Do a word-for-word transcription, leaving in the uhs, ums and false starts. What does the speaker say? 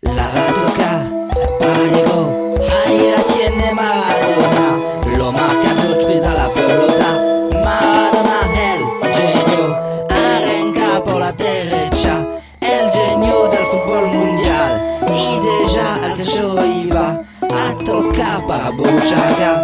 La va a tocar, Mariego, ahí la tiene Maradona, lo marca todo pisa la pelota. Maradona, el genio, arranca por la derecha, el genio del fútbol mundial. Y deja al techo iba a tocar para Buchaga.